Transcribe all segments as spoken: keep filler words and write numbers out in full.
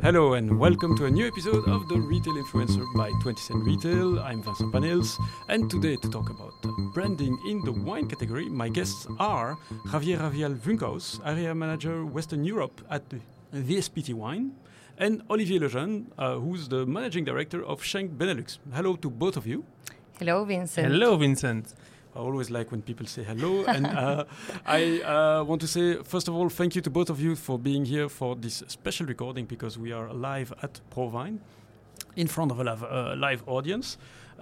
Hello and welcome to a new episode of the Retail Influencer by twenty cent Retail. I'm Vincent Panels, and today to talk about branding in the wine category, my guests are Javier Ravial Vunkhaus, Area Manager Western Europe at V S P T Wine, and Olivier Lejeune, uh, who's the Managing Director of Schenk Benelux. Hello to both of you. Hello, Vincent. Hello, Vincent. I always like when people say hello. and uh, I uh, want to say, first of all, thank you to both of you for being here for this special recording, because we are live at ProWein in front of a live, uh, live audience.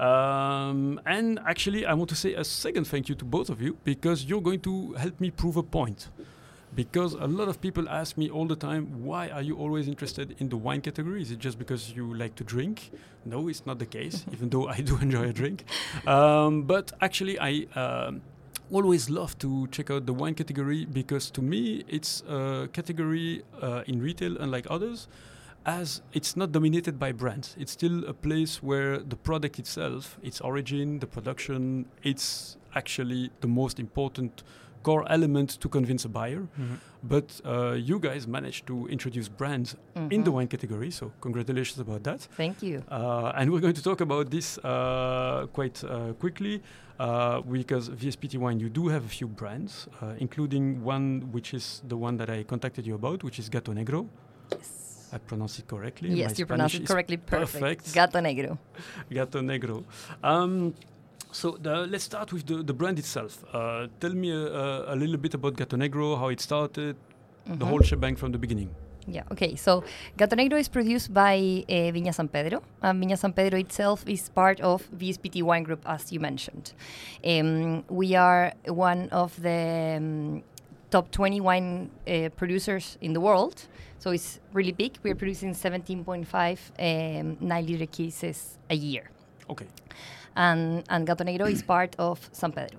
Um, and actually, I want to say a second thank you to both of you, because you're going to help me prove a point. Because a lot of people ask me all the time, why are you always interested in the wine category? Is it just because you like to drink? No, it's not the case, even though I do enjoy a drink. Um, but actually, I um, always love to check out the wine category, because to me, it's a category uh, in retail, unlike others, as it's not dominated by brands. It's still a place where the product itself, its origin, the production, it's actually the most important core element to convince a buyer. Mm-hmm. But uh, you guys managed to introduce brands mm-hmm. in the wine category, so congratulations about that. Thank you. Uh, and we're going to talk about this uh, quite uh, quickly, uh, because V S P T Wine, you do have a few brands, uh, including one which is the one that I contacted you about, which is Gato Negro. Yes. I pronounce it correctly. Yes, My you pronounce it correctly. Perfect. perfect. Gato Negro. Gato Negro. Um, So the, let's start with the, the brand itself. Uh, tell me a, a little bit about Gato Negro, how it started, mm-hmm. the whole shebang from the beginning. Yeah, okay. So Gato Negro is produced by uh, Viña San Pedro. Um, Viña San Pedro itself is part of V S P T Wine Group, as you mentioned. Um, we are one of the um, top twenty wine uh, producers in the world. So it's really big. We're producing seventeen point five um, nine liter cases a year. Okay. And, and Gato Negro is part of San Pedro.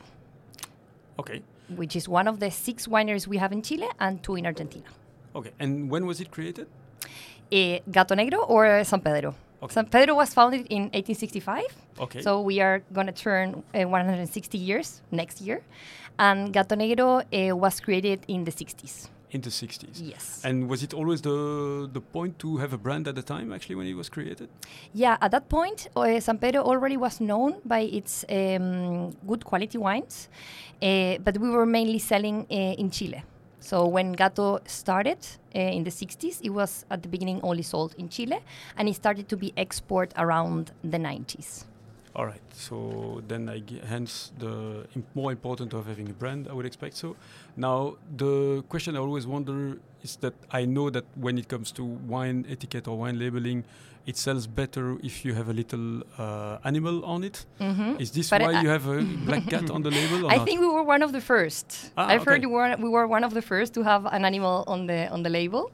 Okay. Which is one of the six wineries we have in Chile and two in Argentina. Okay. And when was it created? Uh, Gato Negro or San Pedro? Okay. San Pedro was founded in eighteen sixty-five. Okay. So we are going to turn uh, one hundred sixty years next year. And Gato Negro uh, was created in the sixties. In the sixties. Yes. And was it always the the point to have a brand at the time, actually, when it was created? Yeah, at that point, uh, San Pedro already was known by its um, good quality wines, uh, but we were mainly selling uh, in Chile. So when Gato started uh, in the sixties, it was at the beginning only sold in Chile, and it started to be export around the nineties. All right, so then I g- hence the imp- more important of having a brand, I would expect so. Now, the question I always wonder is that I know that when it comes to wine etiquette or wine labeling, it sells better if you have a little uh, animal on it. Mm-hmm. Is this but why I you have a black cat on the label? Or I not? think we were one of the first. Ah, I've okay. heard we were, we were one of the first to have an animal on the on the label.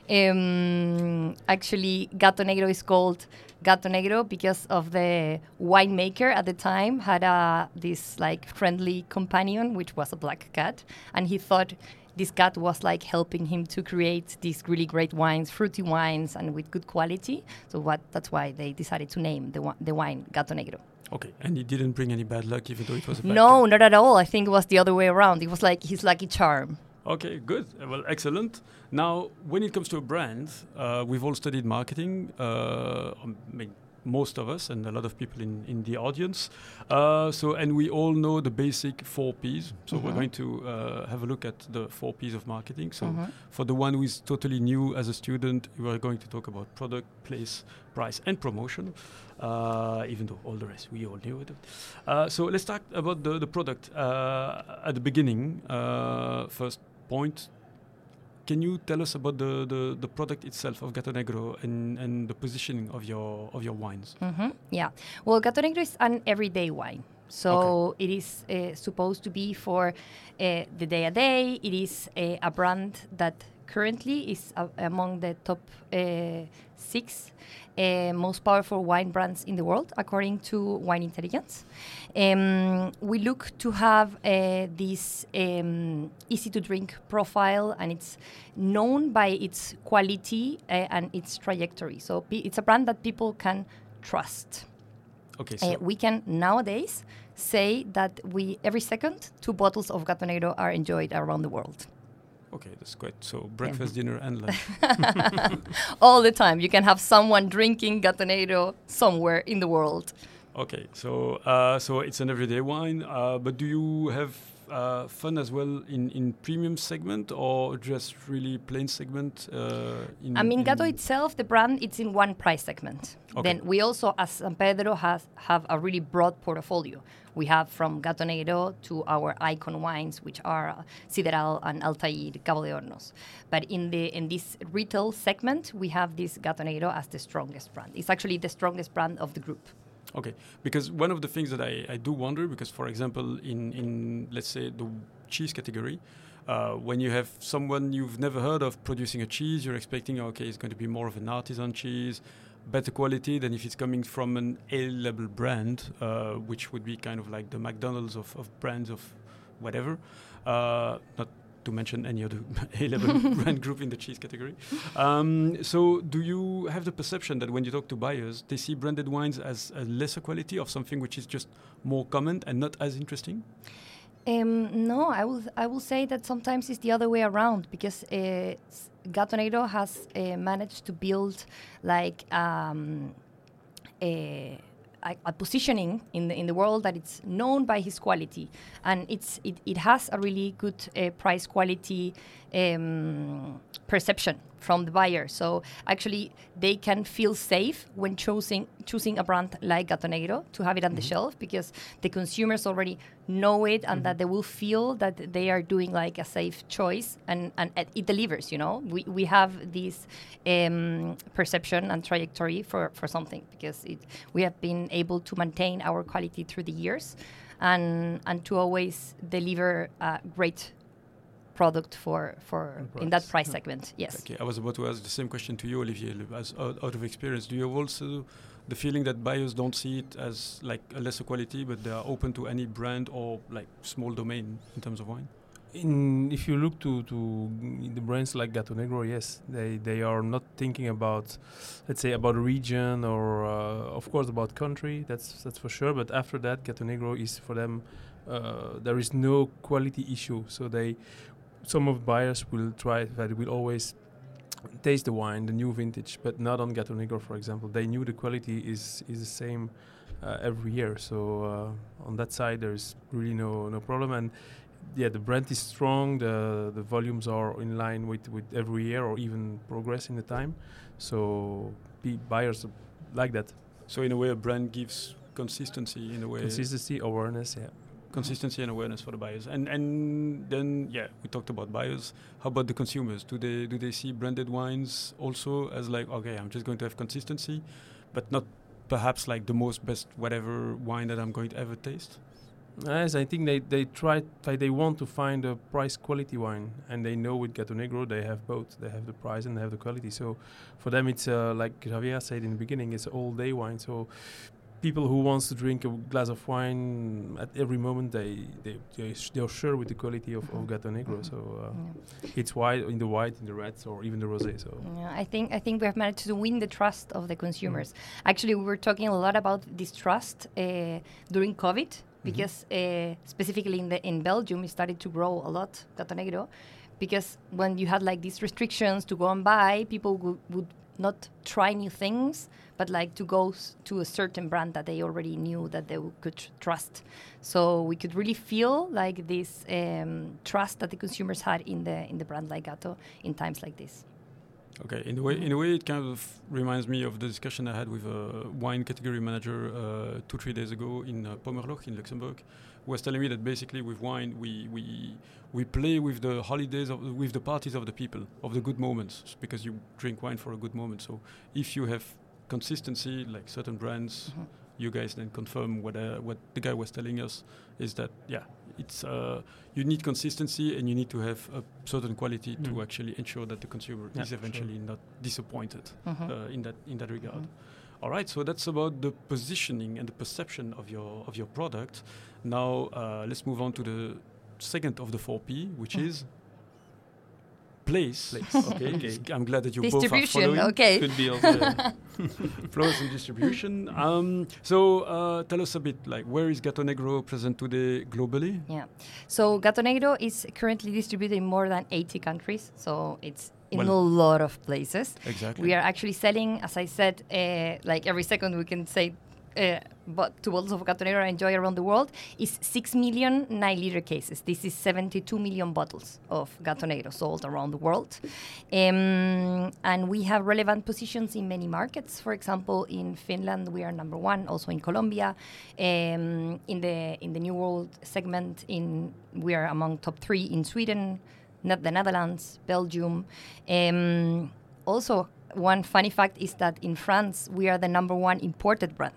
Um, actually, Gato Negro is called Gato Negro because of the winemaker at the time had a this like friendly companion, which was a black cat, and he thought this cat was like helping him to create these really great wines, fruity wines, and with good quality. So what that's why they decided to name the, the wine Gato Negro. Okay, and it didn't bring any bad luck, even though it was a black No, cat. not at all. I think it was the other way around. It was like his lucky charm. Okay, good. Uh, Well, excellent. Now, when it comes to a brand, uh, we've all studied marketing. Uh, I mean, most of us and a lot of people in, in the audience. Uh, so, and we all know the basic four Ps. So mm-hmm. we're going to uh, have a look at the four Ps of marketing. So mm-hmm. for the one who is totally new as a student, we are going to talk about product, place, price, and promotion. Uh, even though all the rest we all knew it. Uh, so let's talk about the, the product. Uh, at the beginning, uh, first point, can you tell us about the, the, the product itself of Gato Negro and, and the positioning of your of your wines? Mm-hmm. Yeah. Well, Gato Negro is an everyday wine. So okay. it is uh, supposed to be for uh, the day a day. It is uh, a brand that currently is uh, among the top uh, six uh, most powerful wine brands in the world, according to Wine Intelligence. Um, we look to have uh, this um, easy-to-drink profile, and it's known by its quality uh, and its trajectory. So p- it's a brand that people can trust. Okay, so uh, we can nowadays say that we every second two bottles of Gato Negro are enjoyed around the world. Okay, that's great. So breakfast, dinner, and lunch. All the time. You can have someone drinking Gatonero somewhere in the world. Okay, so uh, so it's an everyday wine, uh, but do you have uh, fun as well in, in premium segment or just really plain segment? Uh, in, I mean, in Gato itself, the brand, it's in one price segment. Okay. Then we also, as San Pedro, has have a really broad portfolio. We have from Gatonero to our icon wines, which are uh, Sideral and Altair, Cabo de Hornos. But in the in this retail segment, we have this Gatonero as the strongest brand. It's actually the strongest brand of the group. Okay, because one of the things that I, I do wonder, because for example, in, in let's say the cheese category, uh, when you have someone you've never heard of producing a cheese, you're expecting, okay, it's going to be more of an artisan cheese, better quality than if it's coming from an A-level brand, uh, which would be kind of like the McDonald's of, of brands of whatever. Uh, not to mention any other A-level brand group in the cheese category. Um, so do you have the perception that when you talk to buyers, they see branded wines as a lesser quality of something which is just more common and not as interesting? Um, no, I will I will say that sometimes it's the other way around, because uh, Gatonero has uh, managed to build like um, a, a, a positioning in the in the world that it's known by his quality, and it's it, it has a really good uh, price quality um, perception from the buyer. So actually, they can feel safe when choosing choosing a brand like Gatonero to have it on mm-hmm. the shelf, because the consumers already know it, and mm-hmm. that they will feel that they are doing like a safe choice, and, and it delivers. You know, we we have this um, perception and trajectory for, for something, because it we have been able to maintain our quality through the years, and and to always deliver a great product for for in that price yeah. segment. Yes. Okay, I was about to ask the same question to you, Olivier. As out, out of experience, do you have also the feeling that buyers don't see it as like a lesser quality, but they are open to any brand or like small domain in terms of wine? In if you look to to the brands like Gatonegro, yes, they they are not thinking about, let's say, about a region or uh, of course about country. That's that's for sure. But after that, Gatonegro is for them. Uh, there is no quality issue, so they. Some of buyers will try that will always taste the wine, the new vintage, but not on Gatonegro, for example. They knew the quality is is the same uh, every year. So uh, on that side, there's really no no problem. And yeah, the brand is strong. The the volumes are in line with, with every year, or even progress in the time. So b- buyers like that. So in a way, a brand gives consistency. In a way, consistency, awareness, yeah. Consistency and awareness for the buyers, and and then yeah, we talked about buyers. How about the consumers? Do they do they see branded wines also as like, okay, I'm just going to have consistency, but not perhaps like the most best whatever wine that I'm going to ever taste? Yes, I think they they try like they want to find a price quality wine, and they know with Gatonegro they have both. They have the price and they have the quality. So for them, it's uh, like Javier said in the beginning, it's all day wine. So people who wants to drink a glass of wine at every moment, they they they sh- they're sure with the quality of, of Gatonegro. So uh, yeah. It's white in the white, in the reds, or even the rosé. So yeah, I think I think we have managed to win the trust of the consumers. Mm. Actually, we were talking a lot about this trust uh, during COVID, because mm-hmm. uh, specifically in the in Belgium, it started to grow a lot Gatonegro, because when you had like these restrictions to go and buy, people w- would not try new things, but like to go s- to a certain brand that they already knew that they w- could tr- trust. So we could really feel like this um, trust that the consumers had in the in the brand like Gato in times like this. Okay, in a way, in a way, it kind of reminds me of the discussion I had with a wine category manager uh, two, three days ago in uh, Pommerloch in Luxembourg, who was telling me that basically with wine we we we play with the holidays of with the parties of the people, of the good moments, because you drink wine for a good moment. So if you have consistency, like certain brands, mm-hmm. you guys then confirm what uh, what the guy was telling us is that yeah, it's uh, you need consistency and you need to have a certain quality mm. to actually ensure that the consumer yeah, is eventually sure. not disappointed mm-hmm. uh, in that in that regard. Mm-hmm. All right, so that's about the positioning and the perception of your of your product. Now uh, let's move on to the second of the four P, which mm. is place. place. Okay, okay. I'm glad that you both are distribution. following. Okay, could be also. Flows and distribution. Um, so uh, tell us a bit, like, where is Gato Negro present today globally? Yeah. So Gato Negro is currently distributed in more than eighty countries. So it's in Well, a lot of places. Exactly. We are actually selling, as I said, uh, like every second we can say uh, but two bottles of Gato Negro enjoy around the world is six million nine liter cases. This is seventy-two million bottles of Gato Negro sold around the world. Um, and we have relevant positions in many markets. For example, in Finland, we are number one, also in Colombia. Um, in the in the New World segment, in we are among top three in Sweden, not the Netherlands, Belgium. Um, also, one funny fact is that in France, we are the number one imported brand.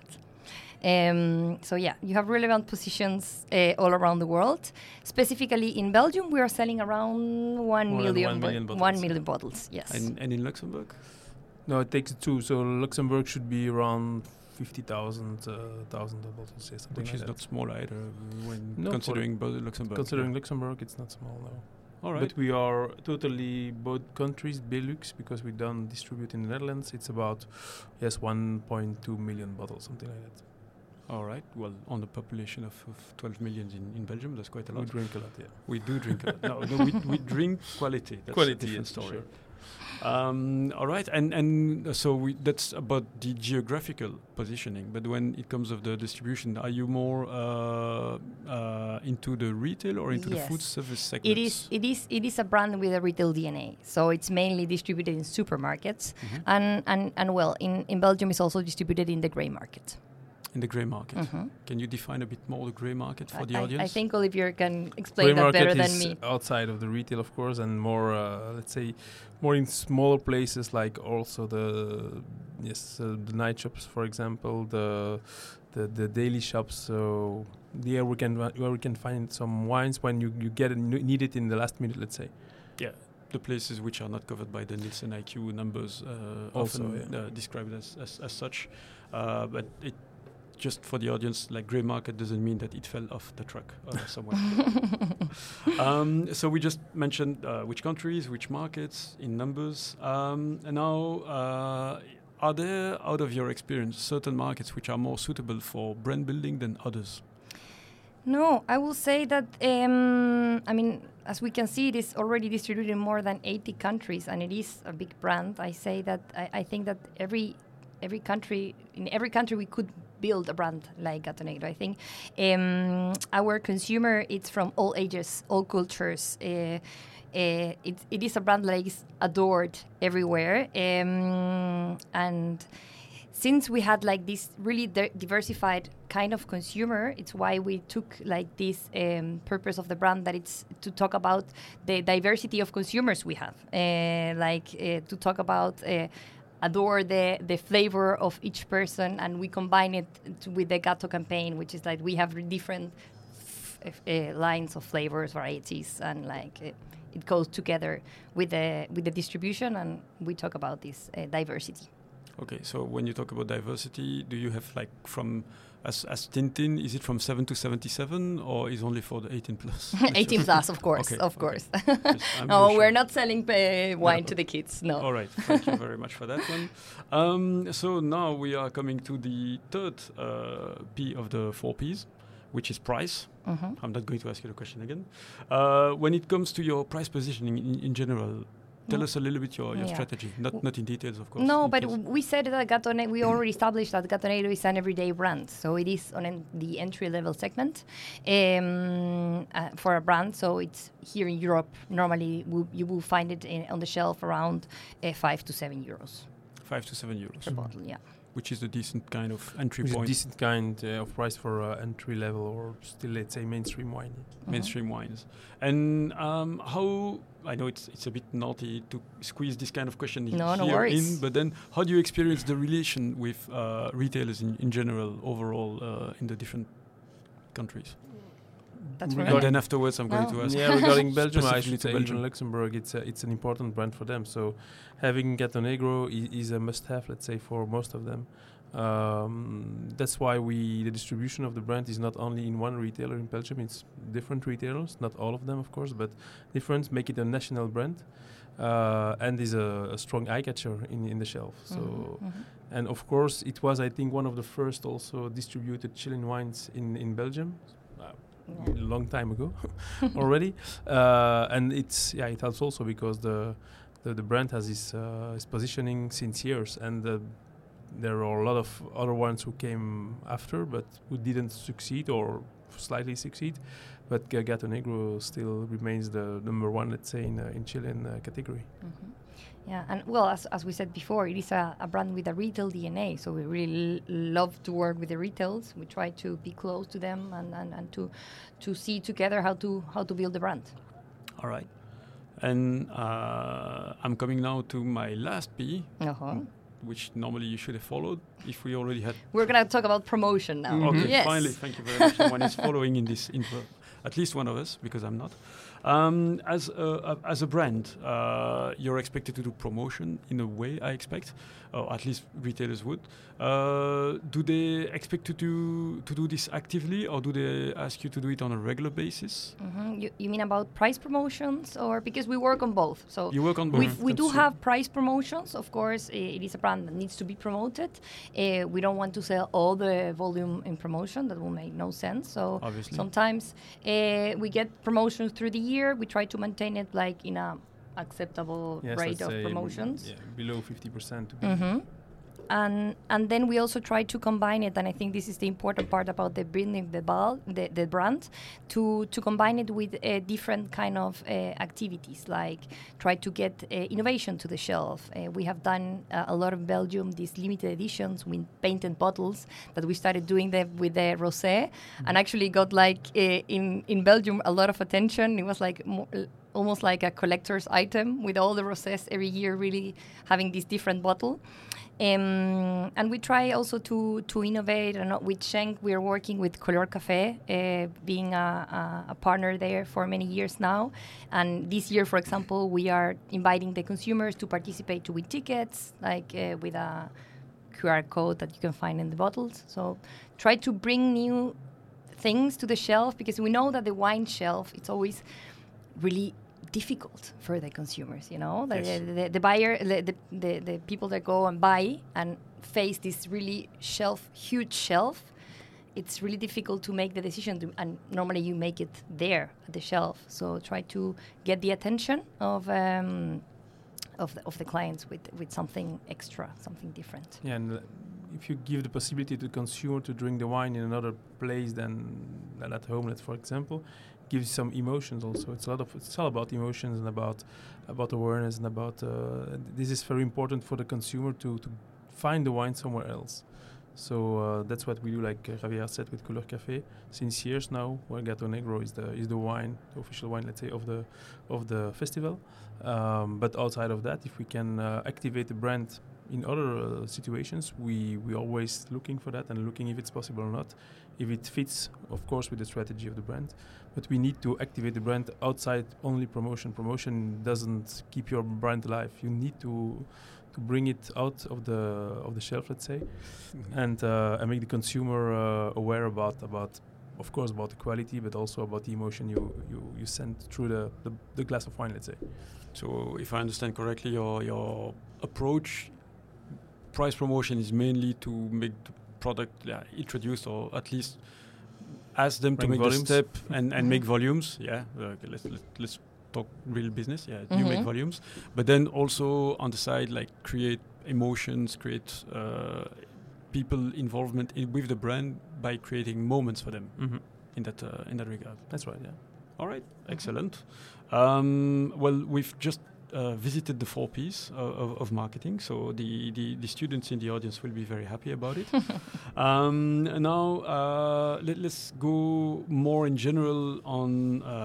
Um, so yeah, you have relevant positions uh, all around the world. Specifically in Belgium, we are selling around one More than million, one bo- million bottles. one million bottles. Yes. And, and in Luxembourg? No, it takes two. So Luxembourg should be around fifty thousand uh, thousand bottles, yeah, something Which like is that. not small either when No, considering both Luxembourg. Considering yeah. Luxembourg, it's not small now. All right. But we are totally both countries Benelux because we don't distribute in the Netherlands. It's about yes one point two million bottles, something like that. All right. Well, on the population of, of twelve million in, in Belgium, that's quite a We lot. drink a lot, yeah. We do drink a lot. No, no we, we drink quality. That's Quality, a different yes, story. sure. Um, all right, and and uh, so we, that's about the geographical positioning. But when it comes of the distribution, are you more uh, uh, into the retail or into Yes. the food service segment? It is, it is, it is a brand with a retail D N A. So it's mainly distributed in supermarkets, Mhm. and, and, and well, in, in Belgium, it's also distributed in the grey market. In the grey market. Mhm. Can you define a bit more the grey market for I, the I- audience? I think Olivier can explain Grey that market better than is me. outside of the retail, of course, and more, uh, let's say, more in smaller places like also the yes uh, the night shops, for example, the the, the daily shops. So there we can where we can find some wines when you, you get it, need it in the last minute, let's say. the places which are not covered by the Nielsen I Q numbers uh, Also, often yeah. uh, described as, as, as such. Uh, but it just for the audience, like grey market doesn't mean that it fell off the truck uh, somewhere. um, so we just mentioned uh, which countries, which markets in numbers. Um, and now, uh, are there, out of your experience, certain markets which are more suitable for brand building than others? No, I will say that, um, I mean, as we can see, it is already distributed in more than eighty countries, and it is a big brand. I say that, I, I think that every every country, in every country we could build a brand like Gato Negro. I think um, our consumer, it's from all ages, all cultures. Uh, uh, it, it is a brand that is adored everywhere. Um, and since we had like this really di- diversified kind of consumer, it's why we took like this um, purpose of the brand, that it's to talk about the diversity of consumers we have, uh, like uh, to talk about uh, adore the the flavor of each person, and we combine it t- with the Gato campaign, which is like we have different f- f- uh, lines of flavors, varieties, and like uh, it goes together with the with the distribution, and we talk about this uh, diversity. Okay, so when you talk about diversity, do you have like from as as Tintin, is it from seven to seventy-seven, or is only for the eighteen plus? eighteen plus, of course, Okay, of okay. course. Just- I'm No, very we're sure. not selling uh, wine No. to the kids. No. All right, thank you very much for that one. Um, so now we are coming to the third uh, P of the four Ps, which is price. Mhm. I'm not going to ask you the question again. Uh, when it comes to your price positioning in, in general, tell Mm. us a little bit your, your Yeah. strategy. Not W- not in details, of course. No, in but case- w- we said that Gato Ne- we already established that Gato Negro is an everyday brand. So it is on en- the entry level segment um, uh, for a brand. So it's here in Europe. Normally, w- you will find it in, on the shelf around uh, five to seven euros five to seven euros, per bottle. Yeah. which is a decent kind of entry Which is a point. decent kind uh, of price for uh, entry level or still, let's say, mainstream wine. Mhm. Mainstream wines. And um, how, I know it's it's a bit naughty to squeeze this kind of question No, no here worries. in, but then how do you experience the relation with uh, retailers in, in general, overall, uh, in the different countries? That's Regarding- And right. then afterwards I'm going No. to ask. Yeah, regarding Belgium, I specifically should to say Belgium. even Luxembourg, it's a, it's an important brand for them. So having Gato Negro is, is a must-have, let's say, for most of them. Um, that's why we the distribution of the brand is not only in one retailer in Belgium. It's different retailers, not all of them, of course, but different. Make it a national brand. uh, and is a, a strong eye catcher in, in the shelf. So, Mm-hmm. and of course, it was, I think, one of the first also distributed Chilean wines in, in Belgium. Uh, Yeah. A long time ago already, uh, and it's yeah it helps also because the the, the brand has its uh, its positioning since years, and uh, there are a lot of other ones who came after but who didn't succeed or slightly succeed, but G- Gato Negro still remains the number one, let's say, in uh, in Chilean uh, category. Mhm. Yeah, and well, as, as we said before, it is a, a brand with a retail D N A. So we really l- love to work with the retails. We try to be close to them and, and, and to to see together how to how to build the brand. All right. And uh, I'm coming now to my last P, Uh-huh. which normally you should have followed if we already had. We're gonna talk about promotion now. Mhm. Okay, Yes. finally, thank you very much. Someone is following in this info, at least one of us, because I'm not. Um, as a, a, as a brand, uh, you're expected to do promotion in a way, I expect, or at least retailers would. Uh, do they expect you to to do this actively, or do they ask you to do it on a regular basis? Mhm. You, you mean about price promotions, or because we work on both? So You work on both. we, we do That's- have price promotions. Of course, i- it is a brand that needs to be promoted. Uh, we don't want to sell all the volume in promotion. That will make no sense. So Obviously. sometimes uh, we get promotions through the year. We try to maintain it like in a acceptable Yes, rate let's of say promotions. yeah, below fifty percent to be Mhm. And and then we also try to combine it, and I think this is the important part about the building the ball, the, the brand, to to combine it with uh, different kind of uh, activities, like try to get uh, innovation to the shelf. Uh, we have done uh, a lot of Belgium these limited editions with painted bottles that we started doing them with the rosé, and actually got like uh, in in Belgium a lot of attention. It was like mo- almost like a collector's item with all the rosés every year, really having this different bottle. Um, and we try also to to innovate. And with Schenk, we are working with Color Café, uh, being a, a, a partner there for many years now. And this year, for example, we are inviting the consumers to participate to win tickets, like uh, with a Q R code that you can find in the bottles. So try to bring new things to the shelf, because we know that the wine shelf, it's always really difficult for the consumers, you know, the, Yes. the, the, the buyer, the, the, the, the people that go and buy and face this really shelf, huge shelf. It's really difficult to make the decision to, and normally you make it there at the shelf. So try to get the attention of um, of the, of the clients with, with something extra, something different. Yeah, and uh, if you give the possibility to the consumer to drink the wine in another place than, than at home, let's for example, gives some emotions also. It's a lot of it's all about emotions and about about awareness and about uh, this is very important for the consumer to to find the wine somewhere else. So uh, that's what we do, like uh, Javier said, with Couleur Café since years now, where Gato Negro is the is the wine, the official wine, let's say, of the of the festival. Um, but outside of that, if we can uh, activate the brand in other uh, situations, we we always looking for that and looking if it's possible or not, if it fits, of course, with the strategy of the brand. But we need to activate the brand outside only promotion. Promotion doesn't keep your brand alive. You need to to bring it out of the of the shelf, let's say, Mhm. and uh, and make the consumer uh, aware about about, of course, about the quality, but also about the emotion you you, you send through the, the the glass of wine, let's say. So, if I understand correctly, your your approach, price promotion, is mainly to make the product yeah, introduced, or at least ask them to Bring make volumes. the step and, and Mhm. make volumes. Yeah, uh, okay, let's, let's let's talk real business. Yeah, you make Mhm. volumes, but then also on the side, like create emotions, create uh, people involvement in, with the brand by creating moments for them Mm-hmm. in that uh, in that regard. That's right. Yeah. All right, excellent. Um, well, we've just uh, visited the four Ps of, of, of marketing, so the, the, the students in the audience will be very happy about it. um, now, uh, let, let's go more in general on uh,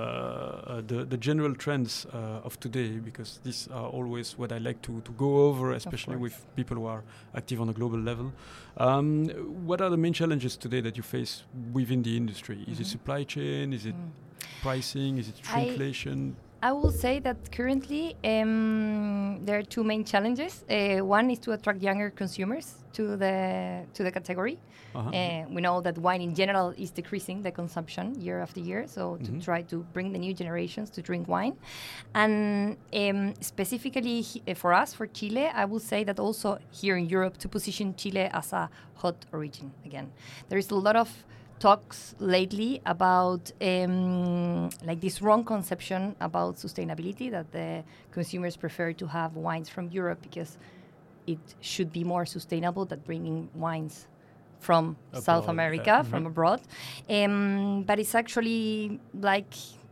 uh, the, the general trends uh, of today, because these are always what I like to, to go over, especially course. with people who are active on a global level. Um, what are the main challenges today that you face within the industry? Is it Mhm. supply chain? Is it Mm. pricing? Is it I- shrinkflation? I will say that currently um, there are two main challenges. Uh, one is to attract younger consumers to the to the category. Uh-huh. Uh, we know that wine in general is decreasing the consumption year after year, so Mhm. to try to bring the new generations to drink wine. And um, specifically he- uh, for us, for Chile, I will say that also here in Europe to position Chile as a hot origin again. There is a lot of talks lately about um, like this wrong conception about sustainability, that the consumers prefer to have wines from Europe because it should be more sustainable than bringing wines from South Abroad, America, yeah. from Mhm. abroad. Um, but it's actually like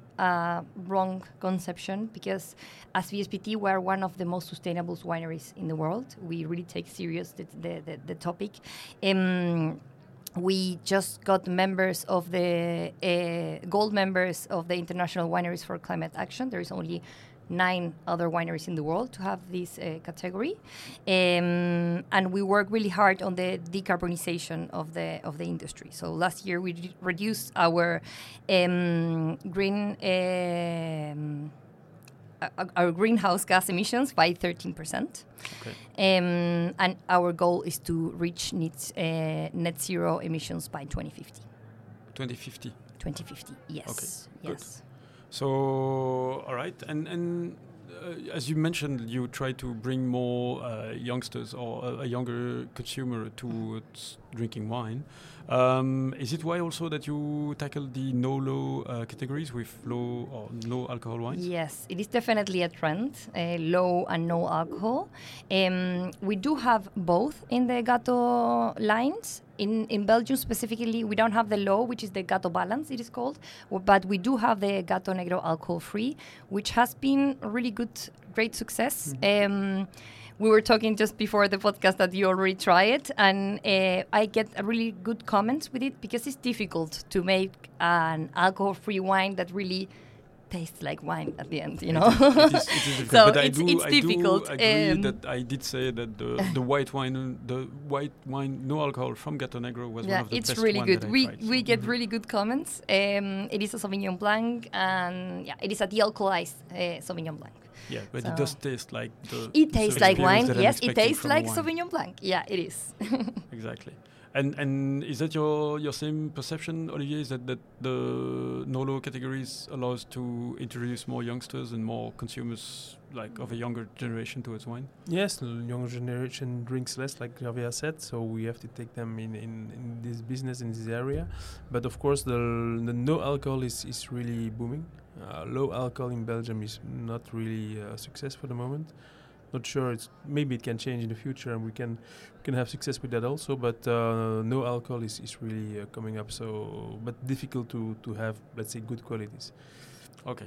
a wrong conception because as V S P T, we're one of the most sustainable wineries in the world. We really take serious the, the, the, the topic. Um, we just got members of the uh, gold members of the International Wineries for Climate Action. There is only nine other wineries in the world to have this uh, category, um, and we work really hard on the decarbonization of the of the industry. So last year we re- reduced our um, green. Um, uh, our greenhouse gas emissions by thirteen percent. Okay. Um, and our goal is to reach net, uh, net zero emissions by twenty fifty. twenty fifty. twenty fifty, yes. Okay, good. Yes. So, all right, and and uh, as you mentioned, you try to bring more uh, youngsters or a, a younger consumer towards drinking wine. Um, is it why also that you tackle the no-low uh, categories with low or no alcohol wines? Yes, it is definitely a trend, uh, low and no alcohol. Um, we do have both in the Gato lines. In, in Belgium specifically, we don't have the low, which is the Gato Balance, it is called, w- but we do have the Gato Negro alcohol-free, which has been a really good, great success. Mm-hmm. Um, we were talking just before the podcast that you already try it, and uh, I get a really good comments with it because it's difficult to make an alcohol-free wine that really tastes like wine at the end, you know. It is, it is, it is difficult. So but I it's- do, it's I difficult, do agree um, that I did say that the, the white wine, the white wine, no alcohol from Gato Negro was Yeah, one of the it's best really one good. that I We tried, we so- get Mhm. really good comments. Um, it is a Sauvignon Blanc, and yeah, it is a de-alcoholized uh, Sauvignon Blanc. Yeah, but So- it does taste like the. It tastes like experience wine. that I'm Yes, it expecting tastes from a like wine. Sauvignon Blanc. Yeah, it is. Exactly. And and is that your your same perception, Olivier? Is that, that the no-low categories allows to introduce more youngsters and more consumers like of a younger generation towards wine? Yes, the younger generation drinks less, like Javier said, so we have to take them in, in, in this business, in this area. But of course, the, the no alcohol is, is really booming. Uh, low alcohol in Belgium is not really a success for the moment. Not sure, it's maybe it can change in the future and we can can have success with that also, but uh, no alcohol is, is really uh, coming up, so but difficult to, to have, let's say, good qualities. Okay.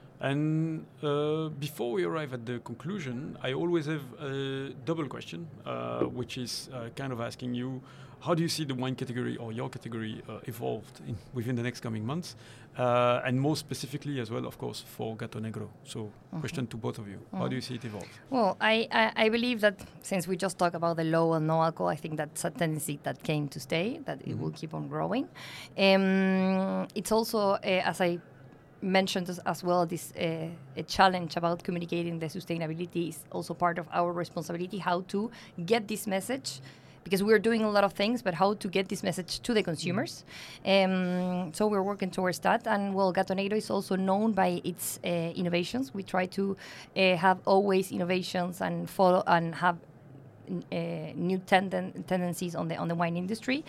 And uh, before we arrive at the conclusion, I always have a double question, uh, which is uh, kind of asking you, how do you see the wine category or your category uh, evolved in, within the next coming months? Uh, and more specifically as well, of course, for Gato Negro. So, Mhm. question to both of you. How Mhm. do you see it evolve? Well, I, I, I believe that since we just talked about the low and no alcohol, I think that's a tendency that came to stay, that it will Mhm. keep on growing. Um, it's also, uh, as I mentioned as, as well, this uh, a challenge about communicating the sustainability is also part of our responsibility, how to get this message, because we're doing a lot of things, but how to get this message to the consumers. Um, so we're working towards that. And well, Gato Negro is also known by its uh, innovations. We try to uh, have always innovations and follow and have n- uh, new tenden- tendencies on the on the wine industry.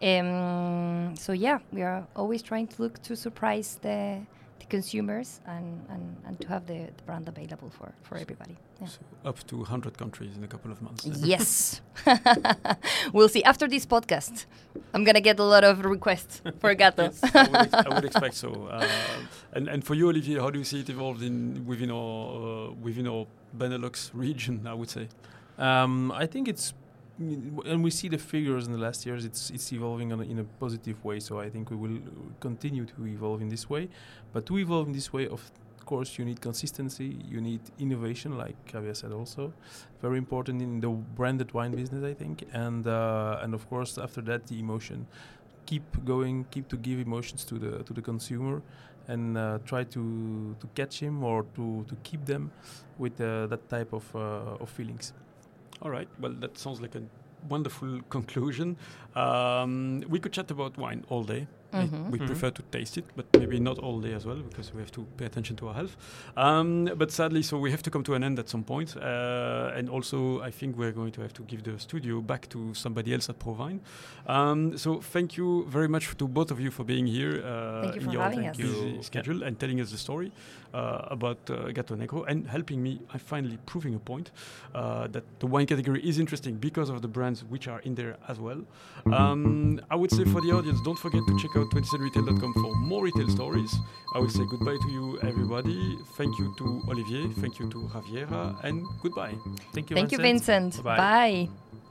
Um, so yeah, we are always trying to look to surprise the, the consumers and, and, and to have the, the brand available for, for everybody. Yeah. So up to one hundred countries in a couple of months. then. Yes. We'll see. After this podcast, I'm going to get a lot of requests for Gato. Yes, I, would ex- I would expect so. Uh, and and for you, Olivier, how do you see it evolved in within our uh, within our Benelux region? I would say. Um, I think it's, and we see the figures in the last years, it's it's evolving on a, in a positive way. So I think we will continue to evolve in this way. But to evolve in this way, of course, you need consistency, you need innovation, like Javier said also. Very important in the branded wine business, I think. And uh, and of course, after that, the emotion. Keep going, keep to give emotions to the to the consumer. and uh, try to to catch him or to to keep them with uh, that type of uh, of feelings. All right. Well, that sounds like a wonderful conclusion. Um, we could chat about wine all day. Mhm. We Mhm. prefer to taste it, but maybe not all day as well, because we have to pay attention to our health. Um, but sadly, so we have to come to an end at some point. Uh, and also, I think we're going to have to give the studio back to somebody else at Provine. Um, so thank you very much to both of you for being here. Uh, Thank you in for your having us. busy You. schedule and telling us the story uh, about uh, Gato Negro and helping me, I finally proving a point uh, that the wine category is interesting because of the brands which are in there as well. Um, I would say for the audience, don't forget to check out twenty cent retail dot com for more retail stories. I will say goodbye to you, everybody. Thank you to Olivier, thank you to Javiera, and goodbye. Thank you. Thank you, Vincent. Vincent. Bye-bye. Bye.